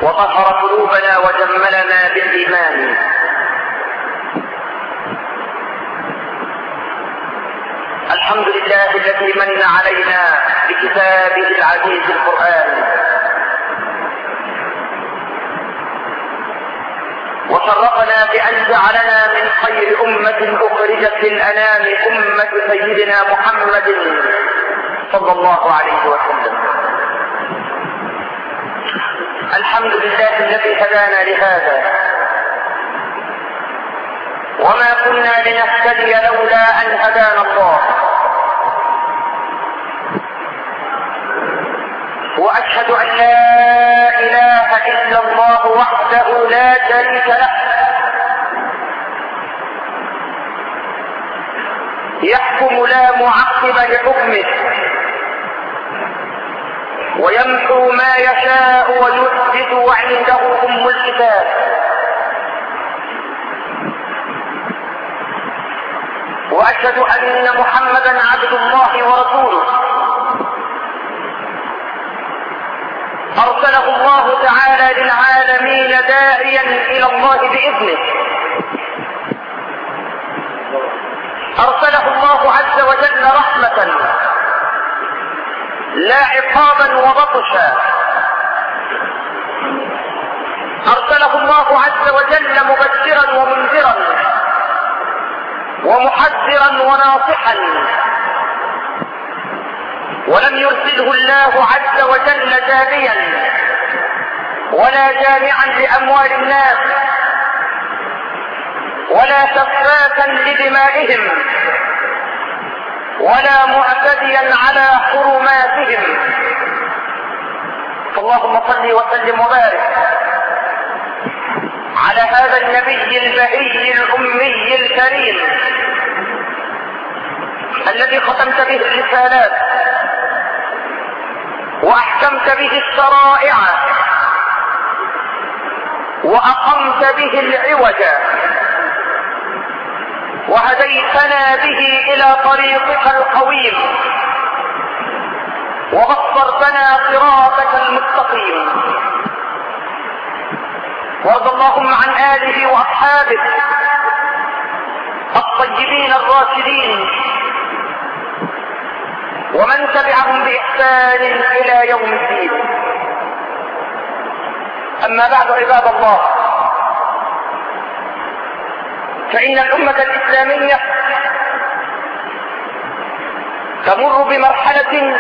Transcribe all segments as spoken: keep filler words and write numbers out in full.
وطهر قلوبنا وجملنا بالإيمان. الحمد لله الذي من علينا بكتابه العزيز القرآن، وشرفنا بأن جعلنا من خير أمة أخرجت للأنام أمة سيدنا محمد صلى الله عليه وسلم. الحمد لله الذي هدانا لهذا، وما كنا لنهتدي لولا أن هدانا الله. وأشهد أن لا إله إلا الله وحده لا شريك له، يحكم لا معقب لحكمه، ويمحو ما يشاء ويثبت، وعنده أم الكتاب. وأشهد أن محمدا عبد الله ورسوله، أرسله الله تعالى للعالمين داعيا إلى الله بإذنه، أرسله الله عز وجل رحمة لا عقابا وبطشا، أرسله الله عز وجل مبشرا ومنذرا ومحذرا وناصحا، ولم يرسله الله عز وجل جابيا ولا جامعا لأموال الناس ولا سفاكا لدمائهم ولا معتديا على حرماتهم. اللهم صل وسلم وبارك على هذا النبي البهي الأمي الكريم الذي ختمت به الرسالات وأحكمت به الشرائع وأقمت به العوج، وهديتنا به إلى طريقك القويم، وبصرتنا صراطك المستقيم. وارض اللهم عن آله وأصحابه الطيبين الراشدين ومن تبعهم بإحسان إلى يوم الدين. أما بعد، عباد الله، فإن الأمة الإسلامية تمر بمرحلة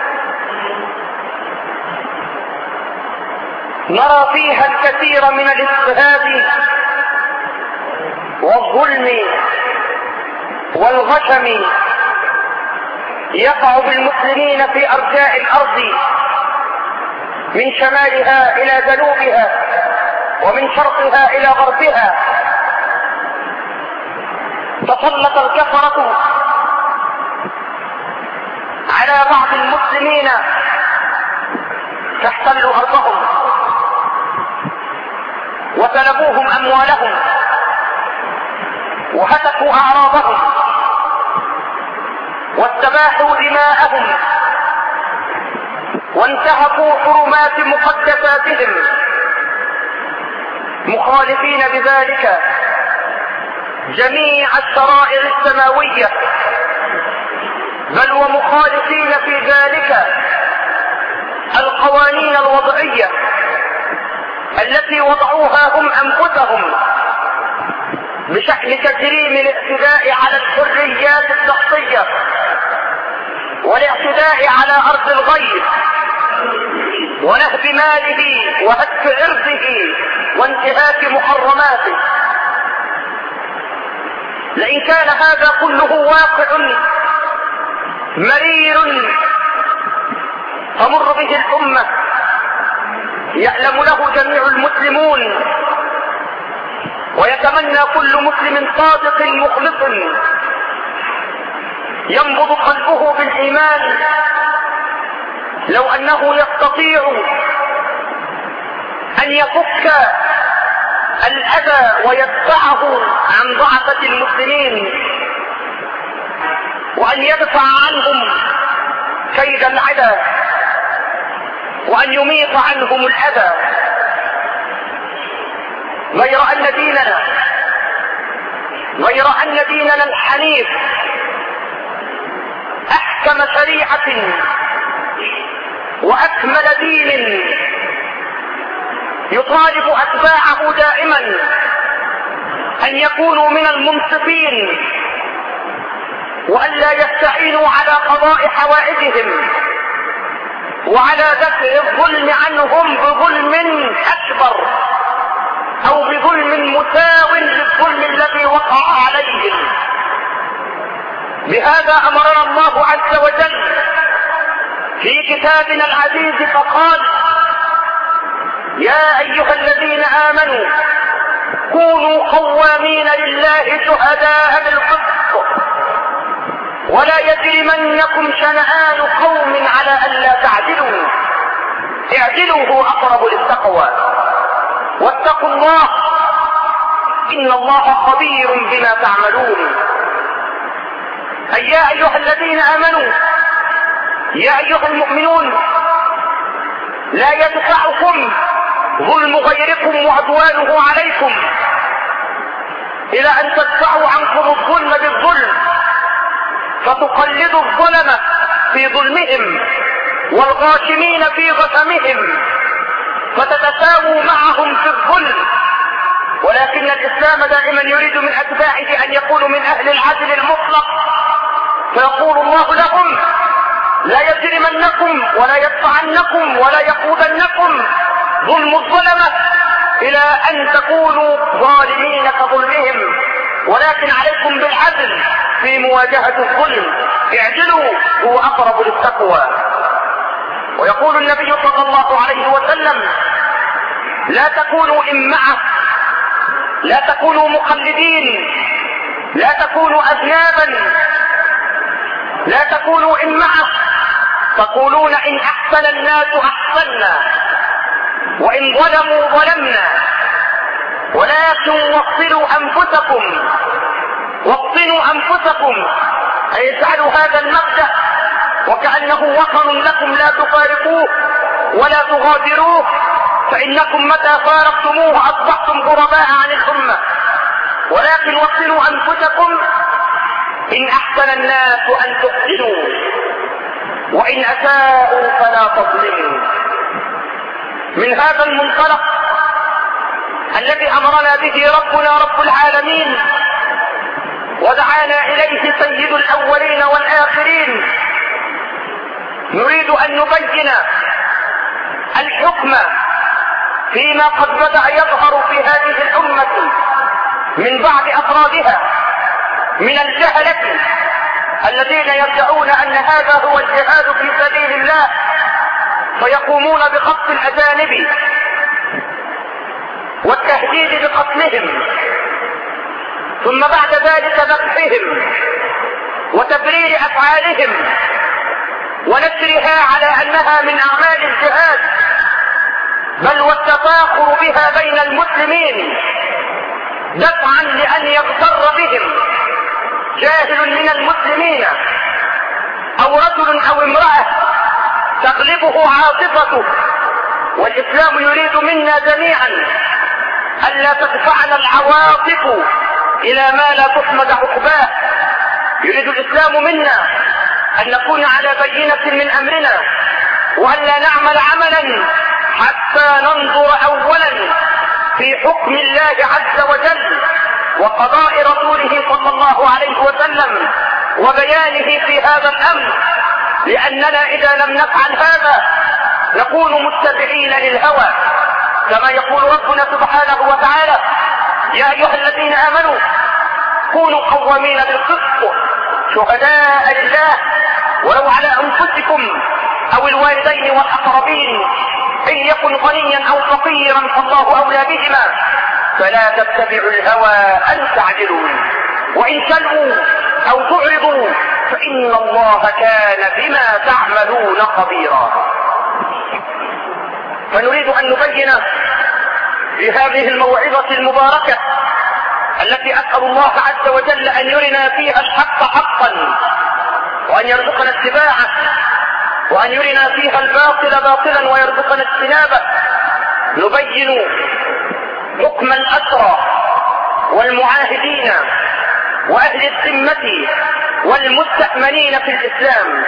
نرى فيها الكثير من الاضطهاد والظلم والغشم يقع بالمسلمين في أرجاء الأرض، من شمالها إلى جنوبها ومن شرقها إلى غربها. تسلط الكفرة على بعض المسلمين تحتل أرضهم، وسلبوهم أموالهم، وهتكوا أعراضهم، واستباحوا دماءهم، وانتهكوا حرمات مقدساتهم، مخالفين بذلك جميع الشرائع السماوية، بل ومخالفين في ذلك القوانين الوضعية التي وضعوها هم أنفسهم بشكل تجريم الاعتداء على الحريات الشخصية والاعتداء على أرض الغير ونهب ماله وهتك عرضه وانتهاك محرماته. لئن كان هذا كله واقع مرير تمر به الأمة يعلم له جميع المسلمون، ويتمنى كل مسلم صادق مخلص ينبض قلبه بالإيمان لو أنه يستطيع أن يفك الأذى ويدفعه عن ضعفة المسلمين، وأن يدفع عنهم كيد العدى، وأن يميط عنهم الأذى. غير أن ديننا غير أن ديننا الحنيف أحكم شريعة وأكمل دين يطالب أتباعه دائما أن يكونوا من المنصفين وأن لا يستعينوا على قضاء حوائجهم وعلى دفع الظلم عنهم بظلم أكبر أو بظلم مساو للظلم الذي وقع عليهم. بهذا أمرنا الله عز وجل في كتابنا العزيز فقال: يا أيها الذين آمنوا كونوا قوامين لله شهداء بالقسط ولا يجرمنكم شنآن قوم على ألا تعدلوا اعدلوا هو أقرب للتقوى واتقوا الله إن الله خبير بما تعملون. أي يا أيها الذين آمنوا، يا أيها المؤمنون، لا يدفعكم ظلم غيركم وعدوانه عليكم إلى أن تدفعوا عنكم الظلم بالظلم فتقلدوا الظلمة في ظلمهم والغاشمين في غشمهم فتتساووا معهم في الظلم. ولكن الإسلام دائما يريد من أتباعه أن يكونوا من أهل العدل المطلق، فيقول الله لهم: لا يجرمنكم ولا يدفعنكم ولا يقودنكم ظلم الظلمة إلى أن تكونوا ظالمين كظلمهم، ولكن عليكم بالعدل في مواجهة الظلم، اعدلوا هو أقرب للتقوى. ويقول النبي صلى الله عليه وسلم: لا تكونوا إمعة، لا تكونوا مقلدين، لا تكونوا أذنابا، لا تكونوا إمعة تقولون إن أحسن الناس أحسنا وإن ظلموا ظلمنا، ولكن وصلوا أنفسكم وصلوا أنفسكم، أي اجعلوا هذا المبدأ وكأنه وطن لكم لا تفارقوه ولا تغادروه، فإنكم متى فارقتموه أصبحتم غرباء عن الأمة. ولكن وصلوا أنفسكم، إن أحسن الناس أن تحسنوا وإن أساءوا فلا تظلموا. من هذا المنطلق الذي أمرنا به ربنا رب العالمين ودعانا إليه سيد الأولين والآخرين، نريد أن نبين الحكم فيما قد بدأ يظهر في هذه الأمة من بعض أفرادها من الجهلة الذين يدعون أن هذا هو الجهاد في سبيل الله، فيقومون بقتل الأجانب والتهديد بقتلهم، ثم بعد ذلك ذبحهم وتبرير أفعالهم ونشرها على أنها من أعمال الجهاد، بل والتفاخر بها بين المسلمين دفعا لأن يغتر بهم جاهل من المسلمين أو رجل أو امرأة تغلبه عاطفته. والإسلام يريد منا جميعا ألا تدفعنا العواطف إلى ما لا تحمد عقباه. يريد الإسلام منا أن نكون على بينة من أمرنا وأن لا نعمل عملا حتى ننظر أولا في حكم الله عز وجل وقضاء رسوله صلى الله عليه وسلم وبيانه في هذا الأمر، لأننا إذا لم نفعل هذا نكون متبعين للهوى، كما يقول ربنا سبحانه وتعالى: يا أيها الذين آمنوا كونوا قوامين بالقسط شهداء لله ولو على أنفسكم أو الوالدين والأقربين إن يكن غنيا أو فقيرا فالله أولى بهما فلا تتبعوا الهوى أن تعدلوا وإن تلووا أو تعرضوا فإن الله كان بما تعملون خبيرا. فنريد أن نبين في هذه الموعظة المباركة التي أسأل الله عز وجل أن يرنا فيها الحق حقا وأن يرزقنا اتباعه، وأن يرنا فيها الباطل باطلا ويرزقنا اجتنابه، نبين حكم الأسرى والمعاهدين وأهل الذمة والمستأمنين في الإسلام.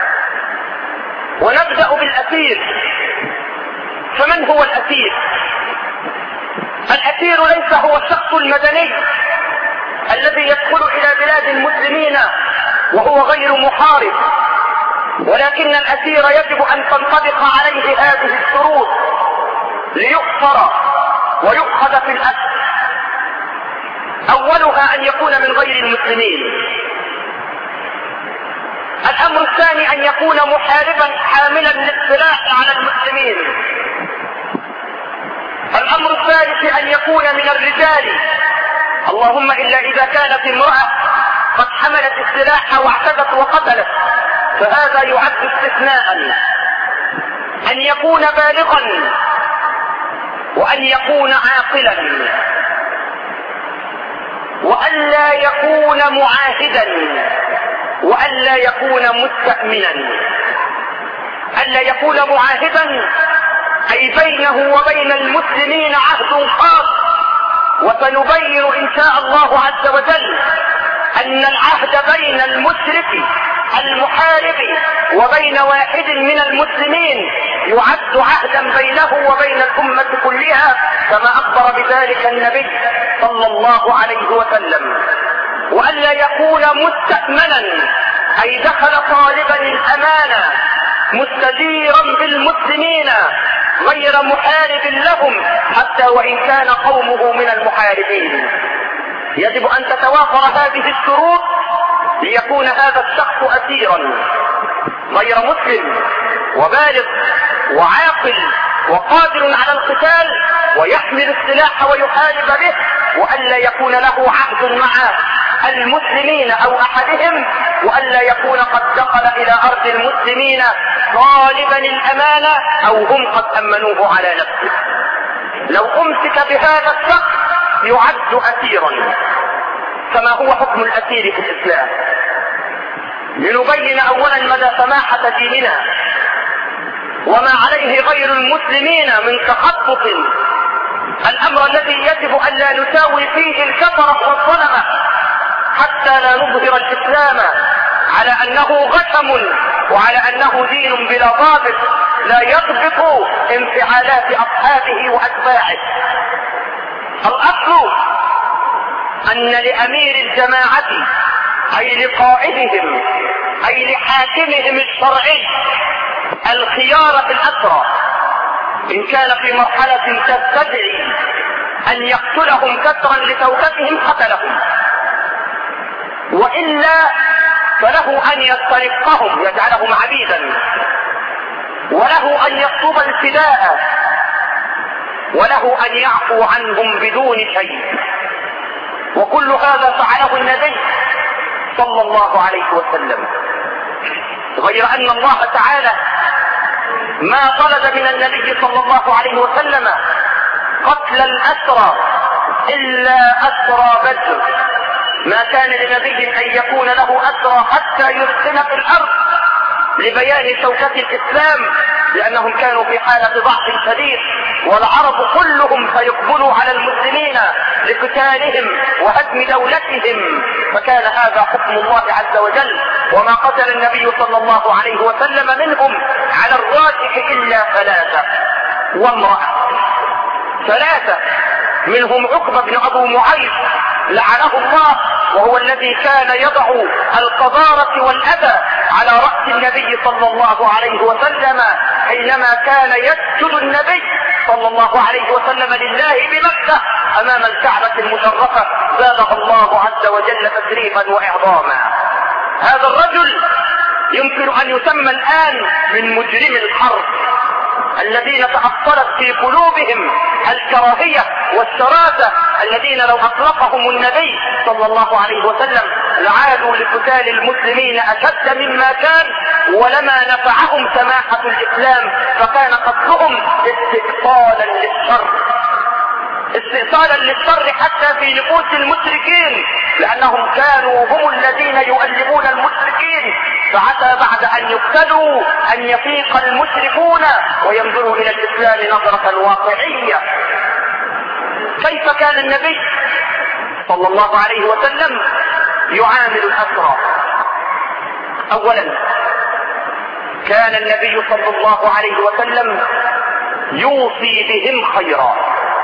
ونبدأ بالأسير. فمن هو الأسير؟ الأسير ليس هو الشخص المدني الذي يدخل إلى بلاد المسلمين وهو غير محارب، ولكن الأسير يجب أن تنطبق عليه هذه الشروط ليؤثر ويؤخذ في الأسر. أولها أن يكون من غير المسلمين. الأمر الثاني أن يكون محاربا حاملا للسلاح على المسلمين. الأمر الثالث أن يكون من الرجال، اللهم إلا إذا كانت امرأة قد حملت السلاح واعتدت وقتلت، فهذا يعد استثناء. أن يكون بالغا وأن يكون عاقلا وأن لا يكون معاهدا وأن لا يكون مستأمنا. أن لا يكون معاهدا أي بينه وبين المسلمين عهد خاص، وسنبين إن شاء الله عز وجل أن العهد بين المشرك المحارب وبين واحد من المسلمين يعد عهدا بينه وبين الأمة كلها، كما أخبر بذلك النبي صلى الله عليه وسلم. وأن لا يكون مستأمنا أي دخل طالبا الأمانة مستجيرا بالمسلمين غير محارب لهم حتى وإن كان قومه من المحاربين. يجب أن تتوافر هذه الشروط ليكون هذا الشخص أسيرا غير مسلم وبالغ وعاقل وقادر على القتال ويحمل السلاح ويحارب به، وأن لا يكون له عهد مع المسلمين أو أحدهم، وأن لا يكون قد دخل إلى أرض المسلمين طالبا الأمانة أو هم قد أمنوه على نفسه. لو أمسك بهذا الشخص يعد أسيرا. فما هو حكم الأسير في الإسلام؟ لنبين أولا مدى سماحة ديننا وما عليه غير المسلمين من تخطط، الأمر الذي يجب أن لا نساوي فيه الكفرة والظلمة حتى لا نظهر الإسلام على أنه غشم وعلى أنه دين بلا ضابط لا يضبط انفعالات أصحابه وأتباعه. الأصل أن لأمير الجماعة أي لقائدهم أي لحاكمهم الشرعي الخيار في الأسرى، إن كان في مرحلة تستدعي أن يقتلهم كسرا لشوكتهم قتلهم، وإلا فله أن يسترقهم يجعلهم عبيدا، وله أن يطلب الفداء، وله أن يعفو عنهم بدون شيء. وكل هذا فعله النبي صلى الله عليه وسلم، غير أن الله تعالى ما طلب من النبي صلى الله عليه وسلم قتل الأسرى إلا أسرى بدر. ما كان لنبي أن يكون له أسرى حتى يسكن في الأرض لبيان شوكة الإسلام، لأنهم كانوا في حالة ضعف شديد، والعرب كلهم سيقبلوا على المسلمين لقتالهم وهدم دولتهم، فكان هذا حكم الله عز وجل. وما قتل النبي صلى الله عليه وسلم منهم على الراجح إلا ثلاثة وامرأة. ثلاثة منهم عقبة بن أبو معيط لعنه الله، وهو الذي كان يضع القذارة والأذى على رأس النبي صلى الله عليه وسلم حينما كان يسجد النبي صلى الله عليه وسلم لله بمكة أمام الكعبة المشرفة، زادها الله عز وجل تشريفا وإعظاما. هذا الرجل يمكن أن يسمى الآن من مجرم الحرب الذين تأصلت في قلوبهم الكراهية والشراسة، الذين لو أطلقهم النبي صلى الله عليه وسلم لعادوا لقتال المسلمين أشد مما كان، ولما نفعهم سماحة الإسلام، فكان قتلهم استئصالا للشر استئصالا للشر حتى في نفوس المشركين، لأنهم كانوا هم الذين يؤلمون المشركين، فعسى بعد أن يقتلوا أن يفيق المشركون وينظروا إلى الإسلام نظرة واقعية. كيف كان النبي صلى الله عليه وسلم يعامل الأسرى؟ أولا كان النبي صلى الله عليه وسلم يوصي بهم خيرا.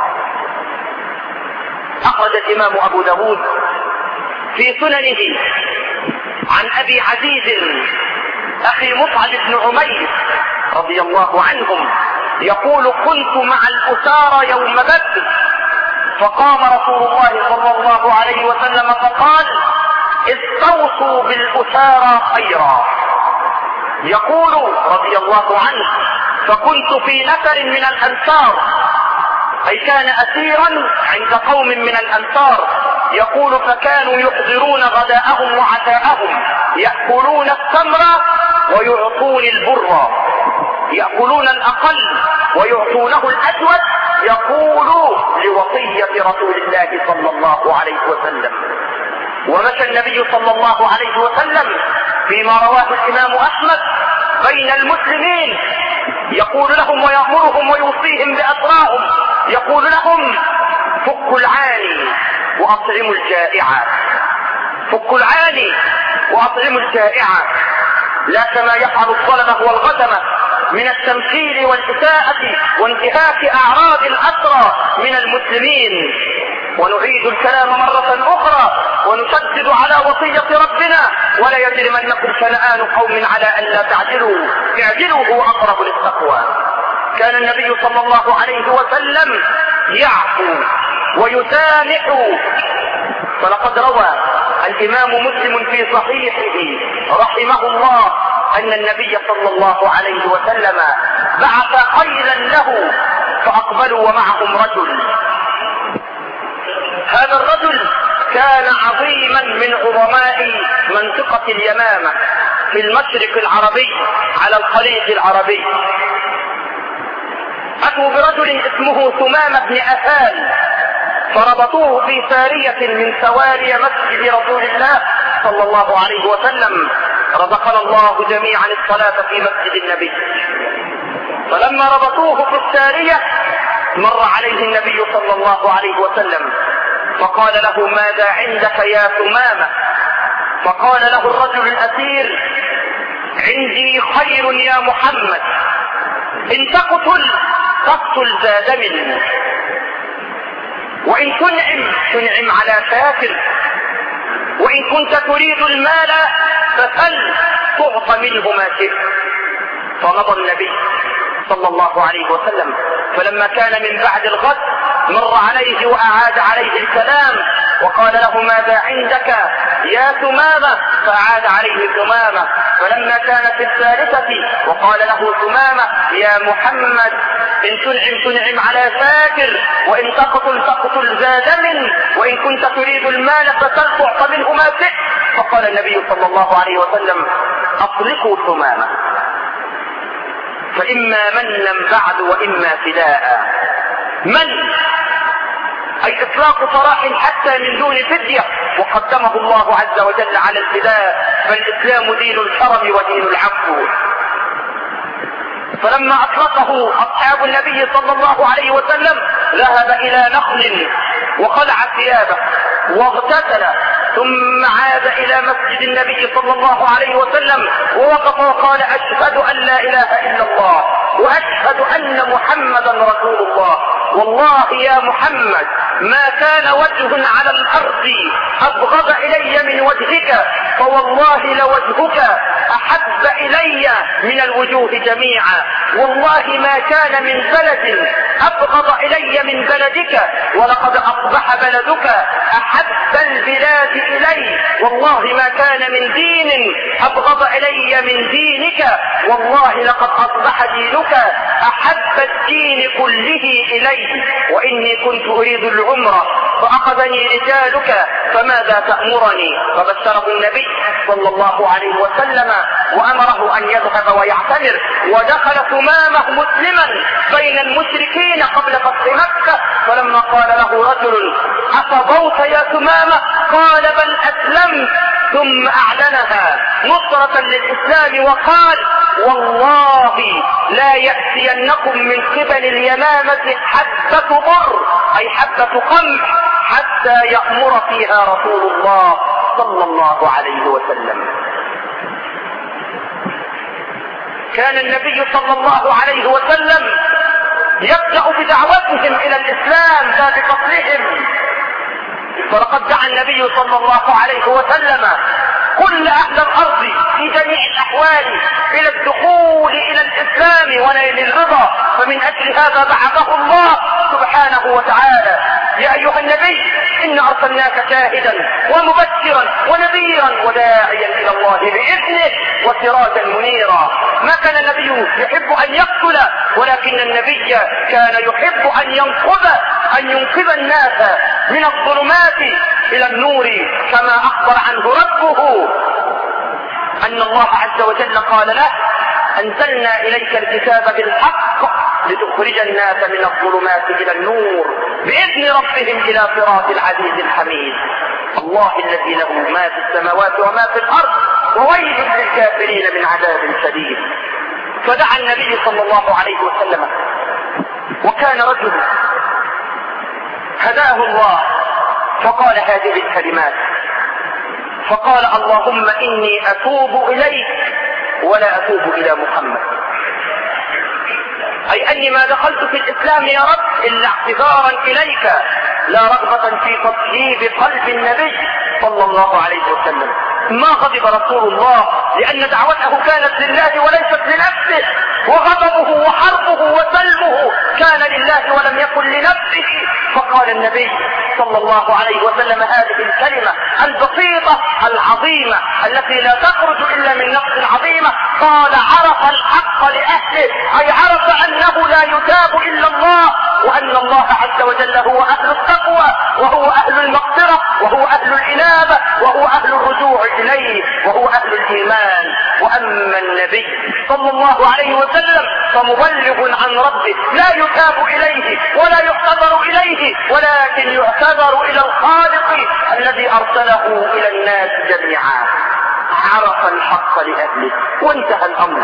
أخرج الإمام أبو داود في سننه عن أبي عزيز أخي مصعب بن عمير رضي الله عنهم يقول: كنت مع الأسارى يوم بدر، فقام رسول الله صلى الله عليه وسلم فقال: استوصوا بالأسارى خيرا. يقول رضي الله عنه: فكنت في نفر من الأنصار، أي كان أسيرا عند قوم من الأنصار. يقول: فكانوا يحضرون غداءهم وعشاءهم، يأكلون التمر ويعطون البر، يأكلون الأقل ويعطونه الأسود. يقول لوصية رسول الله صلى الله عليه وسلم. ومشى النبي صلى الله عليه وسلم فيما رواه الإمام أحمد بين المسلمين، يقول لهم ويأمرهم ويوصيهم بأسراهم، يقول لهم: فكوا العاني وأطعموا الجائعة، فكوا العاني وأطعموا الجائعة، لا كما يفعل الظلمة والغدمة من التمثيل والإساءة وانتهاك أعراض الأسرى من المسلمين. ونعيد الكلام مرة أخرى ونشدد على وصية ربنا: ولا يجرمنكم شنآن قوم على أن لا تعدلوا، اعدلوا هو أقرب للتقوى. كان النبي صلى الله عليه وسلم يعفو ويسامح. فلقد روى الإمام مسلم في صحيحه رحمه الله أن النبي صلى الله عليه وسلم بعث خيلا له فأقبلوا ومعهم رجل. هذا الرجل كان عظيما من عظماء منطقة اليمامة في المشرق العربي على الخليج العربي. أتوا برجل اسمه ثمامة بن أثال، فربطوه في سارية من سواري مسجد رسول الله صلى الله عليه وسلم. رزقنا الله جميعا الصلاة في مسجد النبي. فلما ربطوه في السارية مر عليه النبي صلى الله عليه وسلم فقال له: ماذا عندك يا ثمامة؟ فقال له الرجل الأسير: عندي خير يا محمد، إن تقتل تقتل ذا دم، وإن تنعم تنعم على فاكر، وإن كنت تريد المال فسل تعط منه ما شئت. فمضى النبي صلى الله عليه وسلم، فلما كان من بعد الغد مر عليه وأعاد عليه الكلام وقال له: ماذا عندك يا ثمامة؟ فأعاد عليه ثمامة. فلما كان في الثالثة وقال له ثمامة: يا محمد، إن تنعم تنعم على فاكر، وإن تقتل تقتل ذا دم، وإن كنت تريد المال فسل تعط منه ما شئت. فقال النبي صلى الله عليه وسلم: أطلقوا ثمامة، فإما منا بعد وإما فداء. من أي إطلاق سراح حتى من دون فدية، وقدمه الله عز وجل على الفداء، فالإسلام دين الكرم ودين العفو. فلما أطلقه أصحاب النبي صلى الله عليه وسلم ذهب إلى نخل وخلع ثيابه واغتسل، ثم عاد إلى مسجد النبي صلى الله عليه وسلم ووقف وقال: أشهد أن لا إله إلا الله وأشهد أن محمدا رسول الله. والله يا محمد ما كان وجه على الأرض أبغض إلي من وجهك، فوالله لوجهك أحب إلي من الوجوه جميعا. والله ما كان من بلد أبغض إلي من بلدك، ولقد أصبح بلدك أحب البلاد إلي. والله ما كان من دين أبغض إلي من دينك، والله لقد أصبح دينك أحب الدين كله إلي. وإني كنت أريد العمرة فأخذني رجالك، فماذا تأمرني؟ فبشره النبي صلى الله عليه وسلم وأمره أن يذهب ويعتمر. ودخل ثمامة مسلما بين المشركين قبل فتح مكة. فلما قال له رجل: أفضوت يا ثمامة؟ قال: بل أسلمت. ثم أعلنها نصرة للإسلام وقال: والله لا يأتينكم من قبل اليمامة حبة بر أي حبة قمح حتى يأمر فيها رسول الله صلى الله عليه وسلم. كان النبي صلى الله عليه وسلم يبدأ بدعوتهم إلى الإسلام لا بقتلهم، فلقد دعا النبي صلى الله عليه وسلم كل أهل الأرض في جميع الأحوال إلى الدخول إلى الإسلام ونيل الرضا، فمن أجل هذا بعثه الله سبحانه وتعالى. يا أيها النبي إنا أرسلناك شاهدا ومبشرا ونذيرا وداعيا إلى الله بإذنه وسراجا منيرا. ما كان النبي يحب أن يقتل، ولكن النبي كان يحب أن ينقذ أن ينقذ الناس من الظلمات إلى النور، كما أخبر عنه ربه أن الله عز وجل قال له: أنزلنا إليك الكتاب بالحق لتخرج الناس من الظلمات إلى النور بإذن ربهم إلى صراط العزيز الحميد. الله الذي له ما في السماوات وما في الأرض وويل للكافرين من عذاب شديد. فدعا النبي صلى الله عليه وسلم، وكان رجل هداه الله فقال هذه الكلمات، فقال: اللهم إني أتوب إليك ولا أتوب إلى محمد، أي أني ما دخلت في الإسلام يا رب إلا اعتذارا إليك، لا رغبة في تطييب قلب النبي صلى الله عليه وسلم. ما غضب رسول الله لأن دعوته كانت لله وليست لنفسه، وغضبه وحربه وسلمه كان لله ولم يكن لنفسه. فقال النبي صلى الله عليه وسلم هذه الكلمة البسيطة العظيمة التي لا تخرج إلا من نفس عظيمة، قال: عرف الحق لأهله، أي عرف أنه لا يتاب إلا الله، وأن الله عز وجل هو أهل التقوى وهو أهل المغفرة وهو أهل الإنابة وهو أهل الرجوع إليه وهو أهل الإيمان. وأما النبي صلى الله عليه وسلم فمبلغ عن ربه، لا يتاب إليه ولا يعتذر إليه، ولكن يعتذر إلى الخالق الذي أرسله إلى الناس جميعا. عرف الحق لأهله وانتهى الأمر.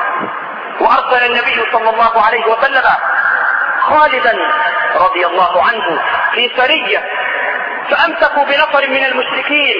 وأرسل النبي صلى الله عليه وسلم خالدا رضي الله عنه في سرية، فأمسكوا بنفر من المشركين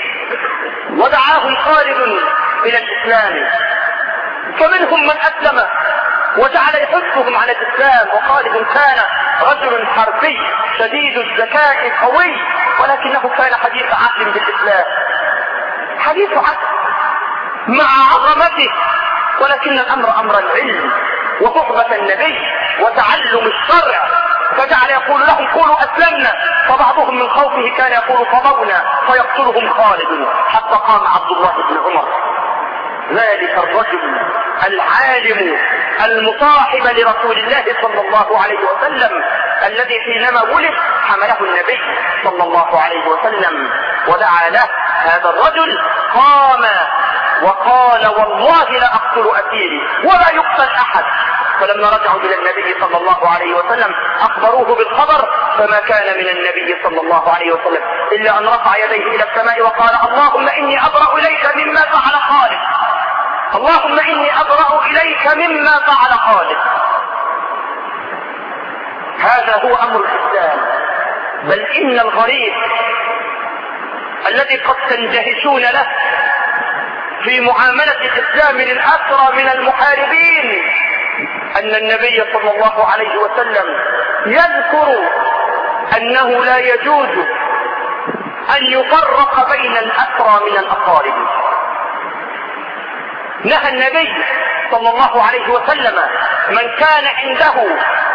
ودعاهم خالد إلى الإسلام، فمنهم من أسلم وجعل يحثهم على الإسلام. وخالد كان رجل حربي شديد الذكاء قوي، ولكنه كان حديث عهد بالإسلام، حديث عهد مع عظمته، ولكن الأمر أمر العلم وصحبة النبي وتعلم الشرع، فجعل يقول لهم: قولوا أسلمنا، فبعضهم من خوفه كان يقول: فضونا، فيقتلهم خالد، حتى قام عبد الله بن عمر، ذلك الرجل العالم المصاحب لرسول الله صلى الله عليه وسلم، الذي حينما ولد حمله النبي صلى الله عليه وسلم ودعا له. هذا الرجل قام وقال: والله لا أقتل أسيري ولا يقتل أحد. فلما رجعوا إلى النبي صلى الله عليه وسلم أخبروه بالخبر، فما كان من النبي صلى الله عليه وسلم إلا أن رفع يديه إلى السماء وقال: اللهم إني أبرأ إليك مما فعل خالد، اللهم إني أبرأ إليك مما فعل خالد. هذا هو أمر الإسلام. بل إن الغريب الذي قد تندهشون له في معاملة الإسلام للأسرى من المحاربين أن النبي صلى الله عليه وسلم يذكر أنه لا يجوز أن يفرق بين الأسرى من الأقارب. نهى النبي صلى الله عليه وسلم من كان عنده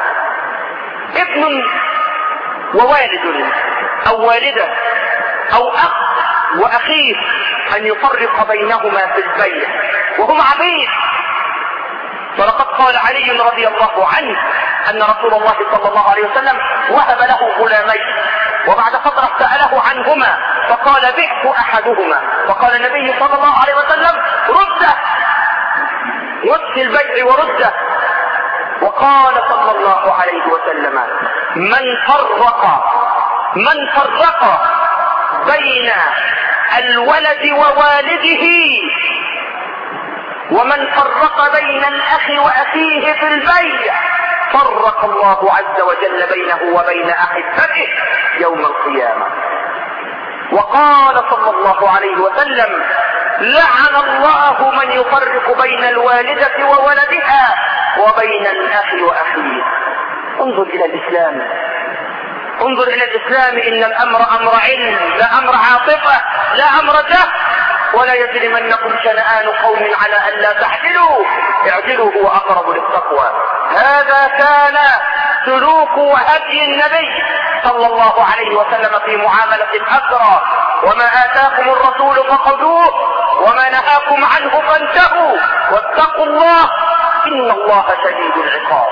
ابن ووالد أو والدة أو أخ وأخيه أن يفرق بينهما في البيع وهم عبيد. ولقد قال علي رضي الله عنه أن رسول الله صلى الله عليه وسلم وهب له غلامين، وبعد فترة سأله عنهما فقال: بعت أحدهما. فقال النبي صلى الله عليه وسلم: رده، رد البيع ورده. وقال صلى الله عليه وسلم: من فرق من فرق بين الولد ووالده ومن فرق بين الأخ وأخيه في البيع فرق الله عز وجل بينه وبين أحبته يوم القيامة. وقال صلى الله عليه وسلم: لعن الله من يفرق بين الوالدة وولدها وبين الأخ وأخيه. انظر إلى الإسلام، انظر إلى الإسلام. إن الأمر أمر علم، لا أمر عاطفة، لا أمر جهل. ولا يجرمنكم شنآن قوم على ألا تعدلوا اعدلوا هو أقرب للتقوى. هذا كان سلوك وهدي النبي صلى الله عليه وسلم في معاملة الأسرى. وما آتاكم الرسول فخذوه وما نهاكم عنه فانتهوا واتقوا الله إن الله شديد العقاب.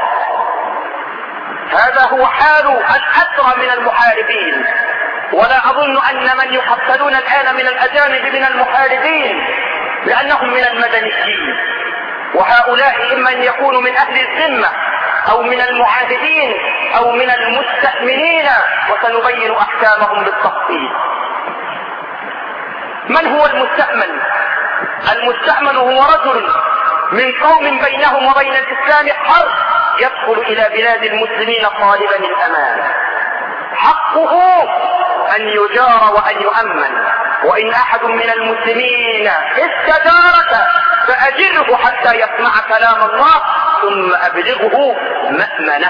هذا هو حال الأسرى من المحاربين. ولا أظن أن من يقتلون الآن من الأجانب من المحاربين لأنهم من المدنيين، وهؤلاء إما أن يكونوا من أهل الذمة أو من المعاهدين أو من المستأمنين، وسنبين أحكامهم بالتفصيل. من هو المستأمن؟ المستأمن هو رجل من قوم بينهم وبين الإسلام حرب يدخل إلى بلاد المسلمين طالبا الأمان. حقه أن يجار وأن يؤمن، وإن أحد من المسلمين استجارك فأجره حتى يسمع كلام الله ثم أبلغه مأمنه.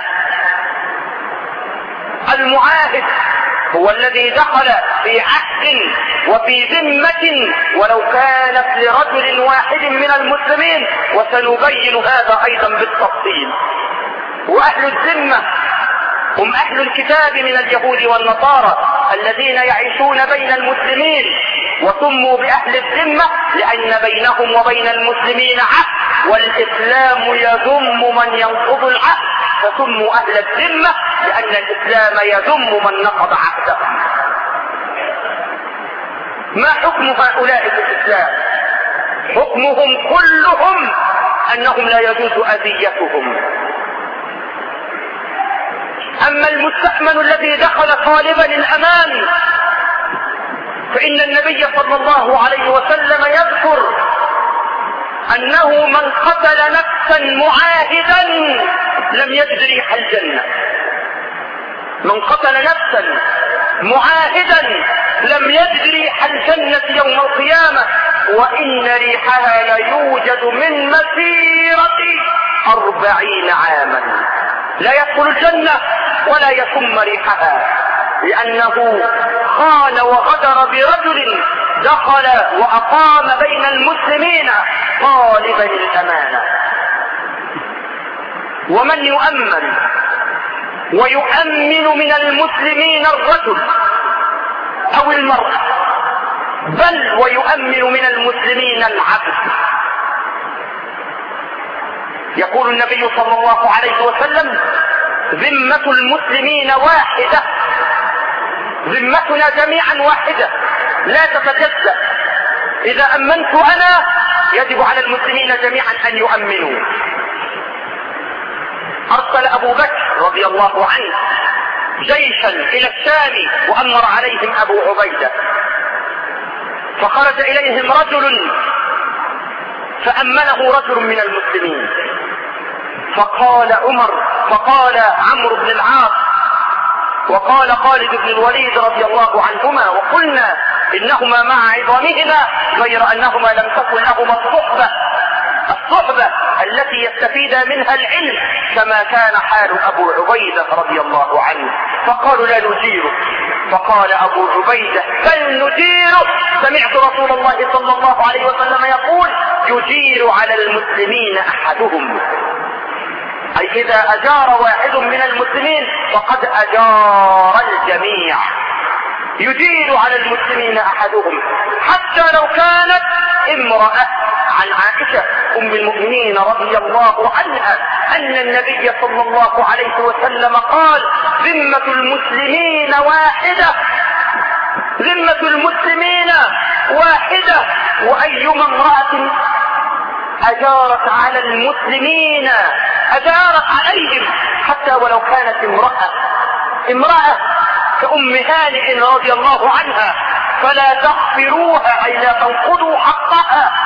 المعاهد هو الذي دخل في عهد وفي ذمة ولو كانت لرجل واحد من المسلمين، وسنبين هذا أيضا بالتفصيل. وأهل الذمة هم أهل الكتاب من اليهود والنصارى الذين يعيشون بين المسلمين، وسموا بأهل الذمة لأن بينهم وبين المسلمين عهد، والإسلام يذم من ينقض العهد، فسموا أهل الذمة لأن الإسلام يذم من نقض عهده. ما حكم هؤلاء في الإسلام؟ حكمهم كلهم أنهم لا يجوز أذيتهم. أما المستأمن الذي دخل طالبا الأمان فإن النبي صلى الله عليه وسلم يذكر أنه من قتل نفسا معاهدا لم يجد ريح الجنة. من قتل نفسا معاهدا لم يجد ريح الجنة يوم القيامة، وإن ريحها ليوجد من مسيرة أربعين عاما. لا يدخل الجنة ولا يشم ريحها، لأنه خان وغدر برجل دخل وأقام بين المسلمين طالبا الأمانة. ومن يؤمن ويؤمن من المسلمين الرجل أو المرأة، بل ويؤمن من المسلمين العبد. يقول النبي صلى الله عليه وسلم: ذمة المسلمين واحدة، ذمتنا جميعا واحدة لا تتجزأ. إذا أمنت أنا يجب على المسلمين جميعا أن يؤمنوا. أرسل أبو بكر رضي الله عنه جيشا إلى الشام وأمر عليهم أبو عبيدة، فخرج إليهم رجل فأمنه رجل من المسلمين، فقال عمر فقال عمرو بن العاص وقال خالد بن الوليد رضي الله عنهما، وقلنا إنهما مع عظامهما غير أنهما لم تكن لهما الصحبة الصحبة التي يستفيد منها العلم كما كان حال أبو عبيدة رضي الله عنه. فقالوا: لا نجيره. فقال أبو عبيدة: بل نجيره، سمعت رسول الله صلى الله عليه وسلم يقول: يجير على المسلمين أحدهم. أي إذا أجار واحد من المسلمين فقد أجار الجميع. يجير على المسلمين أحدهم، حتى لو كانت امرأة. عن عائشة أم المؤمنين رضي الله عنها أن النبي صلى الله عليه وسلم قال: ذمة المسلمين واحدة، ذمة المسلمين واحدة، وأيما امرأة أجارت على المسلمين أجارت عليهم حتى ولو كانت امرأة امرأة كأم هانئ رضي الله عنها، فلا تغفروها أي لا تنقضوا حقها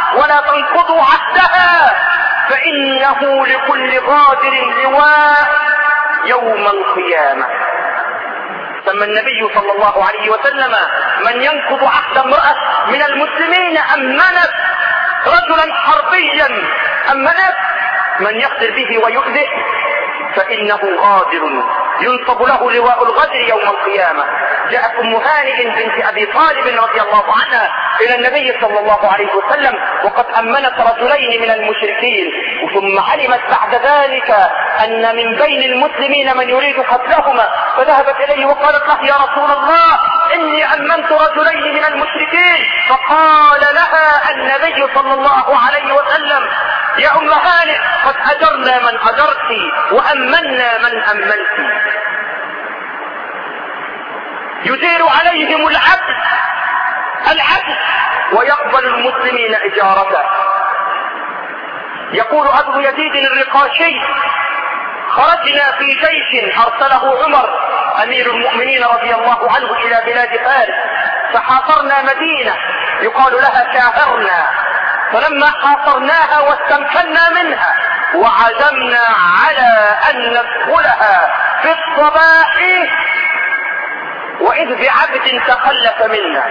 ولا تنقضوا عهدها، فإنه لكل غادر لواء يوم القيامة. سمى النبي صلى الله عليه وسلم من ينقض عهد امرأة من المسلمين أمنت رجلا حربيا، أمنت من يقدر به ويؤذه فإنه غادر ينصب له لواء الغدر يوم القيامة. جاءت أم هانئ بنت أبي طالب رضي الله عنها إلى النبي صلى الله عليه وسلم وقد أمنت رجلين من المشركين، ثم علمت بعد ذلك أن من بين المسلمين من يريد قتلهما، فذهبت إليه وقالت له يا رسول الله إني أمنت رجلين من المشركين. فقال لها النبي صلى الله عليه وسلم يا أم هانئ قد أجرنا من أجرت وأمنا من أمنت. يدير عليهم العبد العبد ويقبل المسلمين إجارته. يقول أبو يزيد الرقاشي خرجنا في جيش أرسله عمر أمير المؤمنين رضي الله عنه إلى بلاد فارس، فحاصرنا مدينة يقال لها شاهرنا، فلما حاصرناها واستمكنا منها وعزمنا على أن ندخلها في الصباح وإذ بعبد تخلف منا،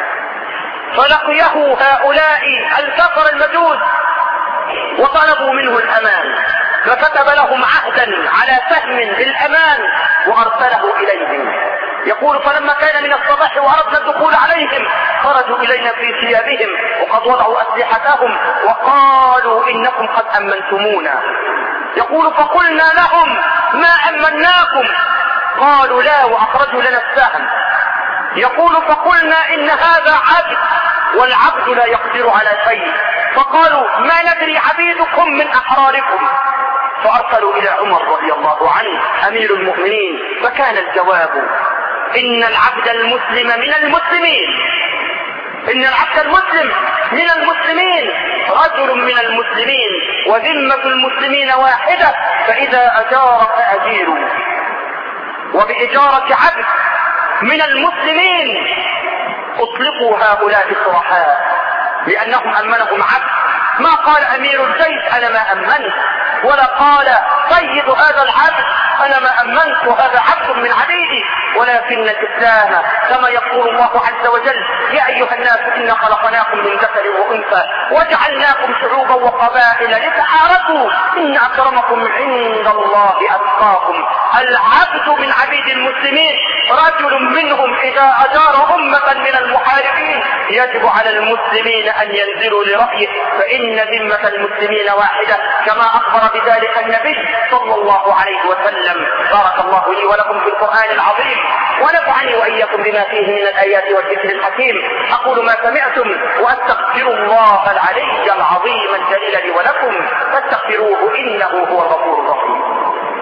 فلقيه هؤلاء الكفر المجوس وطلبوا منه الأمان، فكتب لهم عهدا على سهم بالأمان وأرسله إليهم. يقول فلما كان من الصباح وأردنا الدخول عليهم خرجوا إلينا في ثيابهم وقد وضعوا أسلحتهم وقالوا إنكم قد أمنتمونا. يقول فقلنا لهم ما أمناكم، قالوا لا وأخرجوا لنا السهم. يقول فقلنا إن هذا عبد والعبد لا يقدر على شيء، فقالوا ما ندري عبيدكم من أحراركم، فأرسلوا إلى عمر رضي الله عنه أمير المؤمنين، فكان الجواب إن العبد المسلم من المسلمين، إن العبد المسلم من المسلمين رجل من المسلمين وذمة المسلمين واحدة، فإذا أجار فأجيروا. وبإجارة عبد من المسلمين اطلقوا هؤلاء الصرحاء لأنهم أمنهم عبد. ما قال أمير الجيش أنا ما أمنت، ولا قال سيد هذا العبد أنا ما أمنت وهذا عبد من عبيدي، ولكن الإسلام كما يقول الله عز وجل يا أيها الناس إنا خلقناكم من ذكر وأنثى وجعلناكم شعوبا وقبائل لتعارفوا إن أكرمكم عند الله أتقاكم. العبد من عبيد المسلمين رجل منهم إذا أجار أمة من المحاربين يجب على المسلمين أن ينزلوا لرأيه، فإن ذمة المسلمين واحدة كما أخبر بذلك النبي صلى الله عليه وسلم. بارك الله لي ولكم في القرآن العظيم ونفعني وإياكم بما فيه من الآيات والذكر الحكيم. أقول ما سمعتم وأستغفر الله العلي العظيم الجليل لي ولكم فاستغفروه إنه هو الغفور الرحيم.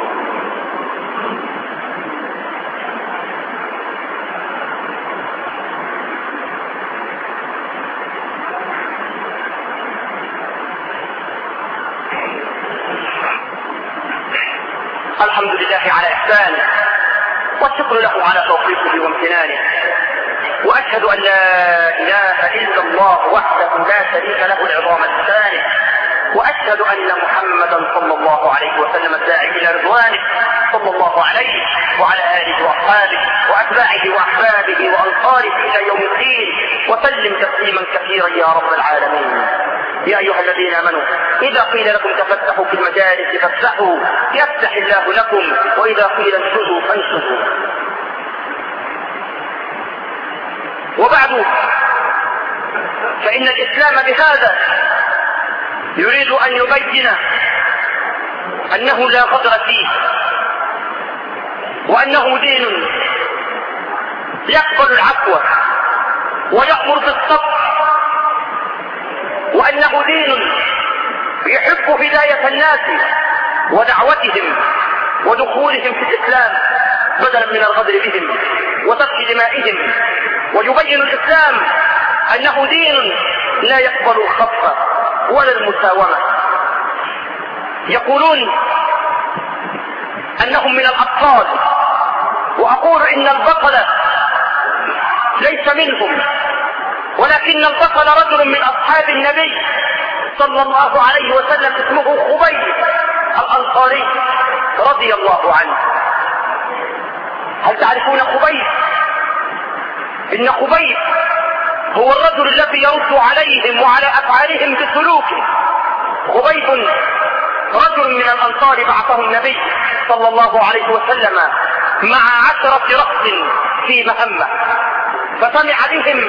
الحمد لله على إحسانه والشكر له على توفيقه وامتنانه، وأشهد أن لا إله إلا الله وحده لا شريك له العظام الثاني، وأشهد أن محمدا صلى الله عليه وسلم الداعي إلى رضوانه صلى الله عليه وعلى آله وأصحابه وأتباعه وأحبابه وأنصاره إلى يوم الدين، وسلم تسليما كثيرا يا رب العالمين. يا أيها الذين آمنوا إذا قيل لكم تفسحوا في المجالس فافسحوا يفتح الله لكم، وإذا قيل انشزوا فانشزوا. وبعد فإن الإسلام بهذا يريد أن يبين أنه لا غدر فيه، وأنه دين يقبل العفو ويأمر بالصبر، وأنه دين يحب هداية الناس ودعوتهم ودخولهم في الإسلام بدلا من الغدر بهم وسفك دمائهم. ويبين الإسلام أنه دين لا يقبل الخطف ولا المساومة. يقولون أنهم من الأبطال، وأقول إن البطل ليس منهم، ولكن انتقل رجل من اصحاب النبي صلى الله عليه وسلم اسمه خبيب الانصاري رضي الله عنه. هل تعرفون خبيب؟ ان خبيب هو الرجل الذي يرد عليهم وعلى افعالهم بسلوكه. خبيب رجل من الانصار بعثه النبي صلى الله عليه وسلم مع عشرة رأس في مهمة، فسمع بهم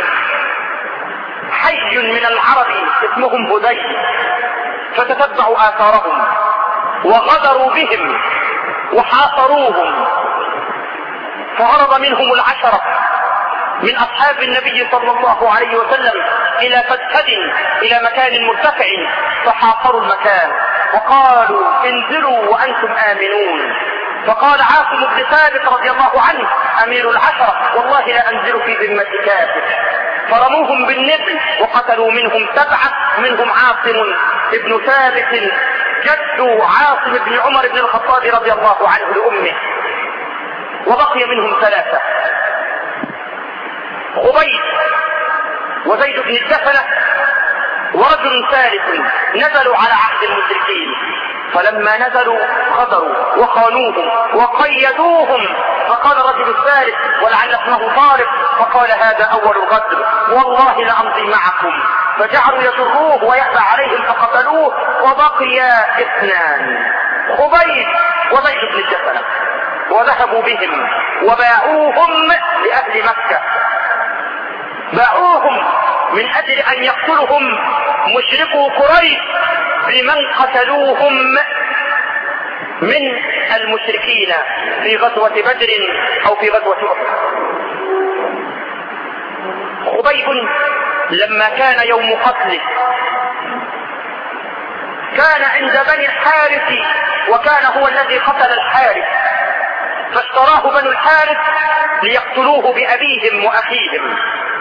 حي من العرب اسمهم هذيل، فتتبعوا آثارهم وغدروا بهم وحاصروهم، فهرب منهم العشرة من أصحاب النبي صلى الله عليه وسلم إلى فتحد إلى مكان مرتفع، فحاصروا المكان وقالوا انزلوا وأنتم آمنون. فقال عاصم بن ثابت رضي الله عنه أمير العشرة والله لا أنزل في ذمة كافر، فرموهم بالنبل وقتلوا منهم سبعة، منهم عاصم بن ثابت جد عاصم بن عمر بن الخطاب رضي الله عنه لأمه، وبقي منهم ثلاثة: خبيب وزيد بن الدفنة ورجل ثالث نزلوا على عهد المشركين، فلما نزلوا غدروا وخانوهم وقيدوهم، فقال الرجل الثالث ولعل اسمه طارق فقال هذا اول الغدر والله لامضي معكم، فجعلوا يجروه ويأبى عليهم فقتلوه، وبقي اثنان: خبيب وزيد بن الدفنة، وذهبوا بهم وباعوهم لأهل مكة، باعوهم من اجل ان يقتلهم مشركو قريش بمن قتلوهم من المشركين في غزوة بدر او في غزوة احد. خبيب لما كان يوم قتله كان عند بني الحارث، وكان هو الذي قتل الحارث، فاشتراه بنو الحارث ليقتلوه بأبيهم وأخيهم.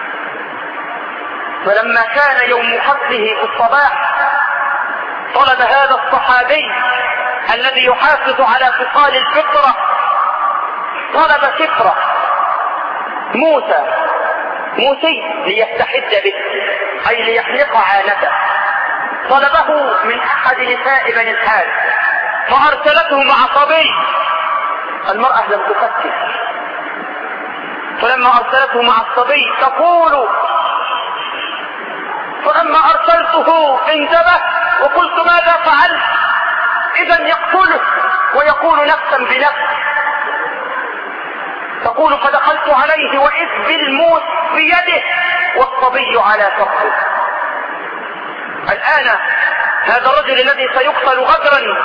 فلما كان يوم قتله في الصباح طلب هذا الصحابي الذي يحافظ على خصال الفطرة، طلب سفرة موسى موسي ليستحد به، أي ليحلق عانته، طلبه من أحد نساء بني الحارث، فأرسلته مع صبي. المرأة لم تفكر، فلما أرسلته مع الصبي تقول: فلما أرسلته انتبه وقلت ماذا فعلت؟ إذا يقتله ويقول نفسا بنفس. تقول: فدخلت عليه وإذ بالموت بيده والصبي على فخذه. الآن هذا الرجل الذي سيقتل غدرا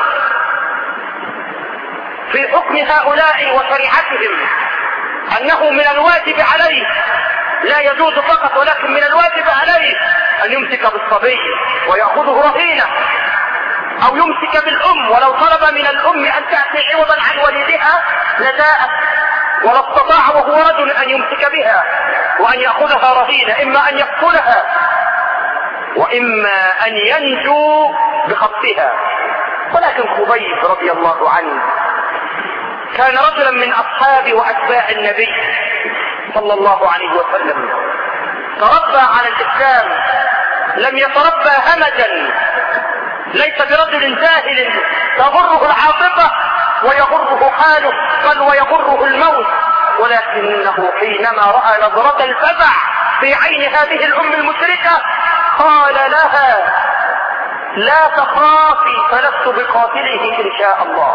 في حكم هؤلاء وشريعتهم أنه من الواجب عليه، لا يجوز فقط ولكن من الواجب عليه أن يمسك بالصبي ويأخذه رهينة، أو يمسك بالأم، ولو طلب من الأم أن تأتي عوضا عن ولدها لجاءت، ولا استطاع وهو رجل أن يمسك بها وأن يأخذها رهينة، إما أن يقتلها وإما أن ينجو بخطفها. ولكن خبيب رضي الله عنه كان رجلا من أصحاب وأتباع النبي صلى الله عليه وسلم، تربى على الإسلام، لم يتربى همجا، ليس برجل جاهل تغره العاطفة ويغره حاله بل ويغره الموت، ولكنه حينما رأى نظرة الفزع في عين هذه الأم المشركة قال لها: لا تخافي فلست بقاتله إن شاء الله.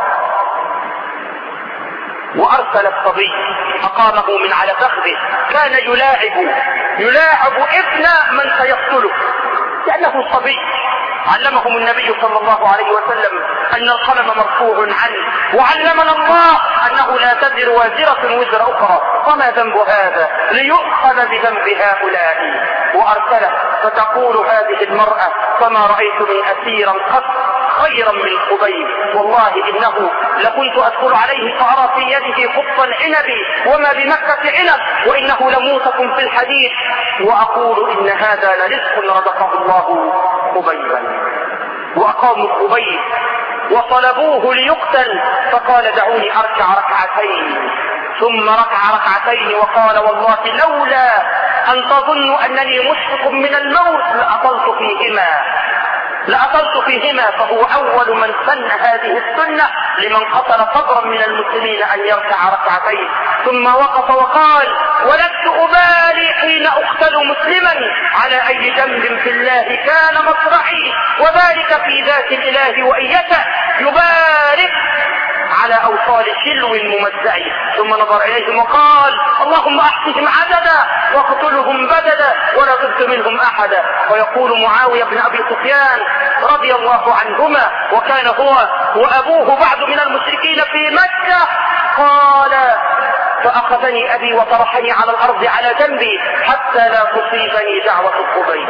وأرسل الصبي أقامه من على فخذه، كان يلاعب يلاعب ابن من سيقتله لأنه صبي. علمهم النبي صلى الله عليه وسلم أن القلم مرفوع عنه، وعلمنا الله أنه لا تزر وازرة وزر أخرى، وما ذنب هذا ليؤخذ بذنب هؤلاء. وأرسله، فتقول هذه المرأة: فما رأيت من أسيرا قط خيرا من خبيب، والله إنه لكنت أدخل عليه فأرى في يده خط العنب وما بمكة عنب، وإنه لموسى في الحديث، وأقول إن هذا لرزق رزقه الله خبيبا. وأقاموا خبيب وصلبوه ليقتل، فقال دعوني أركع ركعتين، ثم ركع ركعتين وقال والله لولا أن تظنوا أنني مشفق من الموت لأطلت فيهما لأطلت فيهما فهو أول من سن هذه السنة لمن قتل صبرا من المسلمين أن يركع ركعتين. ثم وقف وقال ولست أبالي حين أقتل مسلما على أي جنب في الله كان مصرعي، وبارك في ذات الإله وإن يشاء يبارك على أوصال شلو ممزع. ثم نظر إليهم وقال اللهم أحصهم عددا واقتلهم بددا ولا تبق منهم أحدا. ويقول معاوية بن أبي سفيان رضي الله عنهما وكان هو وأبوه بعض من المشركين في مكة، قال فأخذني أبي وطرحني على الأرض على جنبي حتى لا تصيبني دعوة القبيل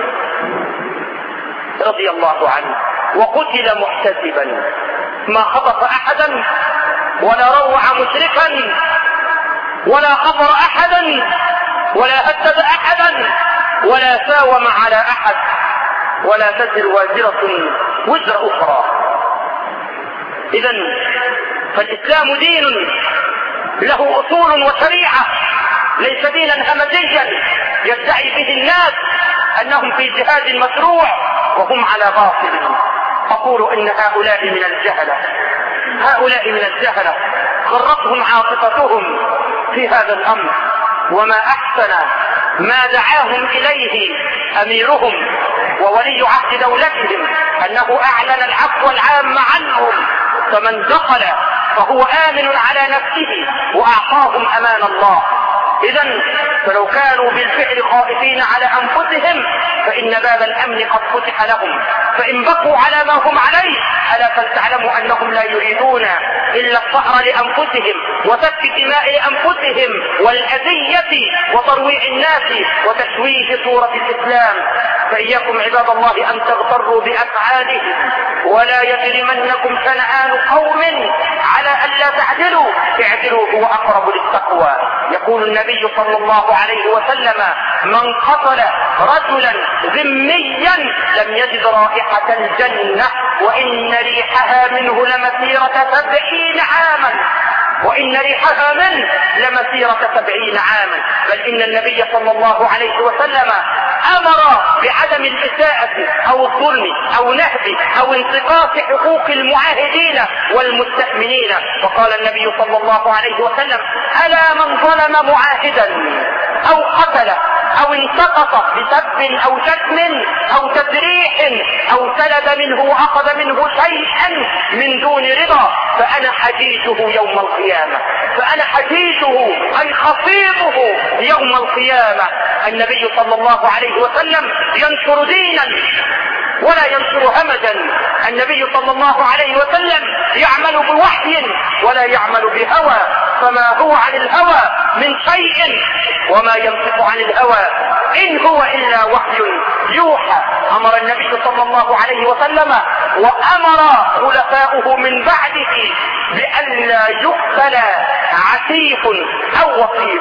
رضي الله عنه، وقتل محتسبا، ما خطف أحدا ولا روع مشركا ولا خبر أحدا ولا هدد أحدا ولا ساوم على أحد، ولا تزر وازرة وزر أخرى. إذن فالإسلام دين له أصول وشريعة، ليس دينا همجيا يدعي به الناس أنهم في جهاد مشروع وهم على باطل. أقول إن هؤلاء من الجهلة هؤلاء من الجهلة غرتهم عاطفتهم في هذا الأمر، وما أحسن ما دعاهم إليه أميرهم وولي عهد دولتهم أنه أعلن العفو العام عنهم، فمن دخل فهو آمن على نفسه وأعطاهم أمان الله. إذن فلو كانوا بالفعل خائفين على أنفسهم فإن باب الأمن قد فتح لهم، فإن بقوا على ما هم عليه ألا فلتعلموا أنهم لا يريدون إلا الصهر لأنفسهم وسفك دماء لأنفسهم والأذية وترويع الناس وتشويه صورة الإسلام. فإياكم عباد الله أن تغتروا بأفعالهم، ولا يجرمنكم شنآن قوم على أن لا تعدلوا، اعدلوا هو أقرب للتقوى. يقول النبي صلى الله عليه وسلم من قتل رجلا ذميا لم يجد رائحة الجنة وإن ريحها منه لمسيرة سبعين عاما وإن ريحها منه لمسيرة سبعين عاما. بل إن النبي صلى الله عليه وسلم أمر بعدم الإساءة أو الظلم أو نهب أو انتقاص حقوق المعاهدين والمستأمنين، وقال النبي صلى الله عليه وسلم ألا من ظلم معاهدا أو قتل أو انتقص بسب أو شتم أو تجريح أو سلب منه وأخذ منه شيئا من دون رضا فأنا حديثه يوم القيامة فأنا حديثه أي خطيبه يوم القيامة. النبي صلى الله عليه وسلم ينشر دينا ولا ينشر همجا. النبي صلى الله عليه وسلم يعمل بوحي ولا يعمل بهوى، فما هو عن الهوى من شيء وما ينطق عن الهوى إن هو إلا وحي يوحى. أمر النبي صلى الله عليه وسلم وأمر خلفاؤه من بعده بأن لا يقتل عسيف أو وصيف.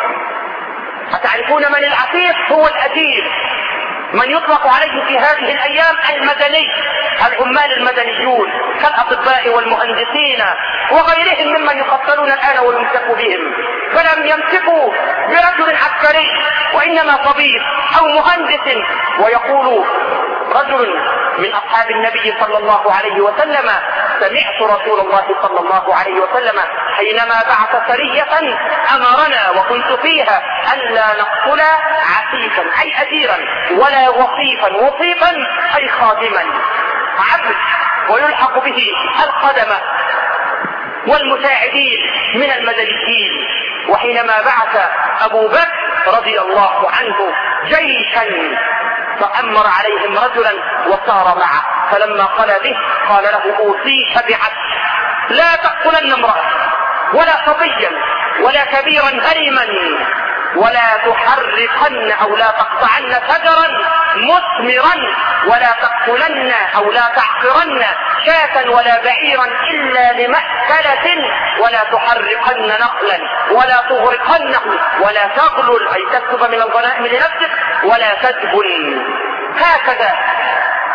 أتعرفون من العسيف؟ هو الأديب، من يطلق عليه في هذه الأيام المدني، العمال المدنيون كالأطباء والمهندسين وغيرهم ممن يقتلون الآن ويمسك بهم، فلم يمسكوا برجل عسكري وإنما طبيب أو مهندس. ويقول رجل من أصحاب النبي صلى الله عليه وسلم سمعت رسول الله صلى الله عليه وسلم حينما بعث سرية أمرنا وكنت فيها ألا نقتل عسيفا أي أسيرا ولا وصيفا، وصيفا أي خادما عبد ويلحق به الخدمة والمساعدين من المدنيين. وحينما بعث أبو بكر رضي الله عنه جيشا فأمر عليهم رجلا وسار معه، فلما خلا به قال له أوصيك بعدل لا تقتلن امرأة ولا صبيا ولا كبيرا هرما ولا تحرقن أو لا تقطعن شجرا مثمرا ولا تقتلن أو لا تعقرن شاة ولا بعيرا إلا لمأكلة ولا تحرقن نقلا ولا تغرقنه ولا تغلل أي تكتب من الغنائم لنفسك ولا تدبن. هكذا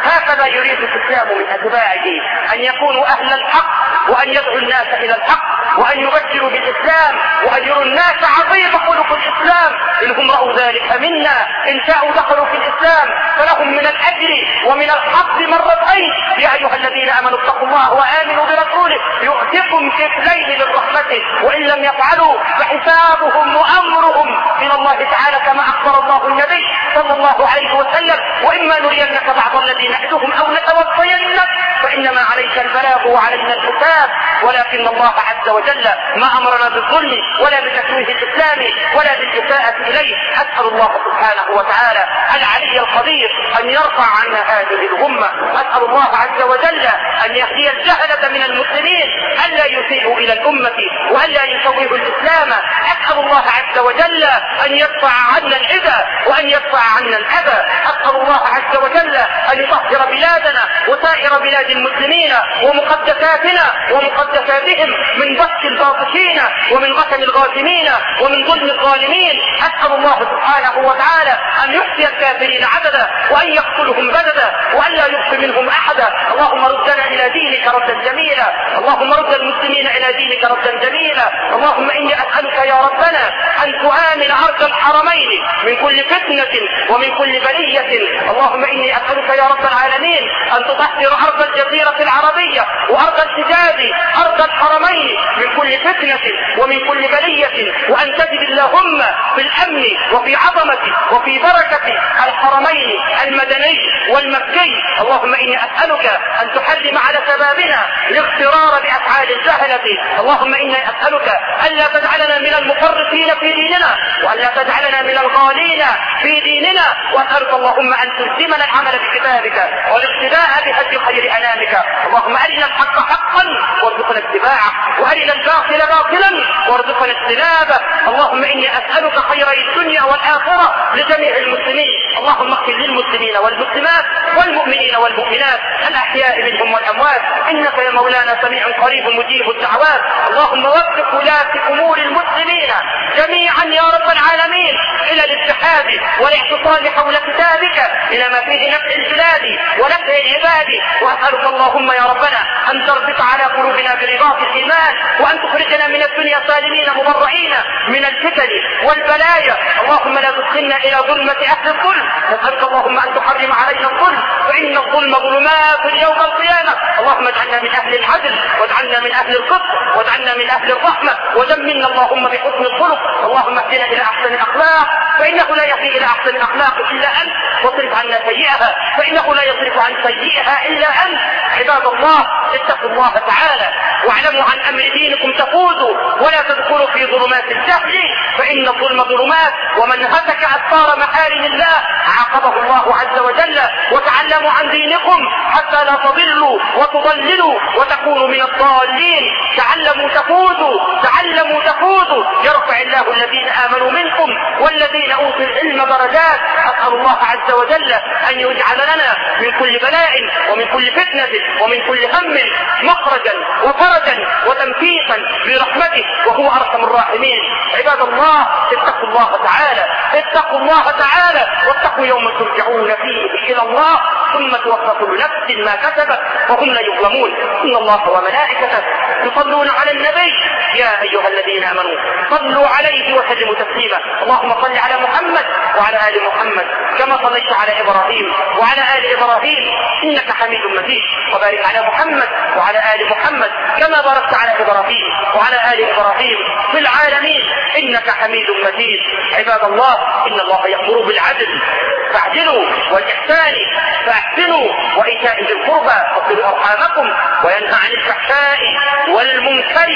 هكذا يريد الإسلام من أتباعه، أن يكونوا أهل الحق وأن يدعوا الناس إلى الحق وأن يبشروا بالإسلام وأن يروا الناس عظيم خلق الإسلام. إنهم رأوا ذلك منا إن شاءوا دخلوا في الإسلام فلهم من الأجر ومن الحظ مرتين. يا أيها الذين آمنوا اتقوا الله وآمنوا برسوله يؤتكم كفلين من رحمته وإن لم يفعلوا فحسابهم وأمرهم من الله تعالى كما أخبر الله النبي صلى الله عليه وسلم. وإما نرينك بعض الذين نعدهم أو نتوفينك فإنما عليك البلاغ وعلينا الحساب. ولكن الله عز وجل ما أمرنا بالظلم ولا بتشويه الإسلام ولا بالإساءة إليه. أسأل الله سبحانه وتعالى العلي القدير أن يرفع عنا هذه الغمة. أسأل الله عز وجل أن يهدي الجهلة من المسلمين ألا يسيئوا إلى الأمة وألا يسويه الإسلام. أسأل الله عز وجل أن يدفع عنا العدى وأن يدفع عنا الأذى. أسأل الله عز وجل أن يطهر بلادنا وسائر بلاد المسلمين ومقدساتنا ومقدساتهم من بث الباطشين ومن غسل الغاسمين ومن ظلم الظالمين. أسأل الله سبحانه وتعالى أن يحصي الكافرين عددا وأن يقتلهم بددا وأن لا يبقي منهم أحدا. اللهم ردنا إلى دينك ردا جميلا. اللهم رد المسلمين إلى دينك ردا جميلا. اللهم إني أسألك يا ربنا أن تؤمن أرض الحرمين من كل فتنة ومن كل بلية. اللهم إني أسألك يا رب العالمين أن تطهر أرض الجزيرة العربية وأرض الحجاز أرض الحرمين من كل فتنة ومن كل بلية وأن تجد اللهم في الأمن وفي عظمة وفي بركة الحرمين المدني والمكي. اللهم إني أسألك أن تحرم على شبابنا الاغترار بأفعال الجهلة. اللهم إني أسألك ألا تجعلنا من المفرطين في ديننا وألا تجعلنا من الغالين في ديننا. وأسألك اللهم أن تلزمنا العمل بكتابك والاقتداء بهدي خير أنامك. اللهم أرنا الحق حقا وارزقنا اتباعه وأرنا الباطل باطلا وارزقنا اجتنابه. اللهم إني أسألك خيري الدنيا والآخرة لجميع المسلمين. اللهم اغفر للمسلمين والمسلمات والمؤمنين والمؤمنات الأحياء منهم والأموات إنك يا مولانا سميع قريب مجيب الدعوات. اللهم وفق ولاة أمور المسلمين جميعا يا رب العالمين إلى الاتحاد والاعتصام حول كتابك إلى ما فيه نفع البلاد ونفع العباد. وأسألك اللهم يا ربنا أن تربط على قلوبنا برباط الإيمان وأن تخرجنا من الدنيا سالمين مبرئين من الفتن والبلايا. اللهم لا تدخلنا إلى ظلمة أهل الظلم. نسألك اللهم أن تحرم علينا الظلم فإن الظلم ظلمات يوم القيامة. اللهم اجعلنا من أهل العدل واجعلنا من أهل القسط واجعلنا من أهل الرحمة وجملنا اللهم بحسن الخلق. اللهم اهدنا إلى أحسن الأخلاق فإنه لا يهدي إلى أحسن الأخلاق إلا أنت واصرف عنا سيئها فإنه لا يصرف عن سيئها إلا أنت. عباد الله اتقوا الله تعالى واعلموا عن أمر دينكم تفوزوا ولا تدخلوا في ظلمات الجهل فإن الظلم ظلمات ومن هتك أسرار محارم الله عاقبه الله عز وجل. وتعلموا عن دينكم حتى لا تضلوا وتضللوا وتكونوا من الضالين. تعلموا تفوزوا تعلموا تفوزوا. يرفع الله الذين آمنوا منكم والذين أوتوا العلم درجات. أسأل الله عز وجل أن يجعل لنا من كل بلاء ومن كل فتنة ومن كل هم مخرجا وفرجا وتنفيسا برحمته وهو أرحم الراحمين. عباد الله اتقوا الله تعالى اتقوا الله تعالى واتقوا يوم ترجعون فيه إلى الله ثم توفى كل نفس ما كسبت وهم لا يظلمون. إن الله وملائكته يصلون على النبي يا أيها الذين آمنوا صلوا عليه وسلموا تسليما. اللهم صل على محمد وعلى آل محمد كما صليت على إبراهيم وعلى آل إبراهيم إنك حميد مجيد. وبارك على محمد وعلى آل محمد كما باركت على إبراهيم وعلى آل إبراهيم في العالمين إنك حميد مجيد. عباد الله إن الله يأمر بالعدل فاعدلوا والإحسان فأحسنوا وإيتاء ذي القربى وصلوا أرحامكم وينهى عن الفحشاء والمنكر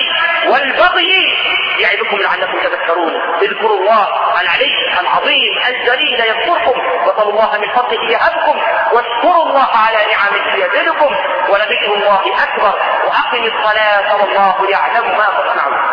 والبغي يعظكم لعلكم تذكرون. اذكروا الله العلي العظيم الجليل يذكركم وصلوا الله من فضله يهبكم واشكروا الله على نعمه يزدكم ولذكر الله أكبر. وأقم الصلاة والله يعلم ما تصنعون.